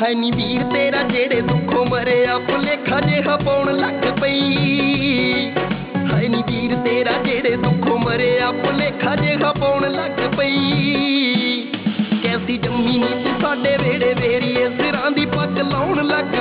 ਹਾਏ ਨੀ ਵੀਰ ਤੇਰਾ ਜਿਹੜੇ ਦੁੱਖੋਂ ਮਰਿਆ ਭੁਲੇਖਾ ਜਿਹਾ ਪਾਉਣ ਲੱਗ ਪਈ। ਹਾਏ ਨੀ ਵੀਰ ਤੇਰਾ ਜਿਹੜੇ ਦੁੱਖੋਂ ਮਰਿਆ ਭੁਲੇਖਾ ਜਿਹਾ ਪਾਉਣ ਲੱਗ ਪਈ। ਕੈਸੀ ਜੰਮੀ ਨੀ ਤੂੰ ਸਾਡੇ ਵੇੜੇ ਵੇਰੀਏ ਸਿਰਾਂ ਦੀ ਪੱਗ ਲਾਉਣ ਲੱਗ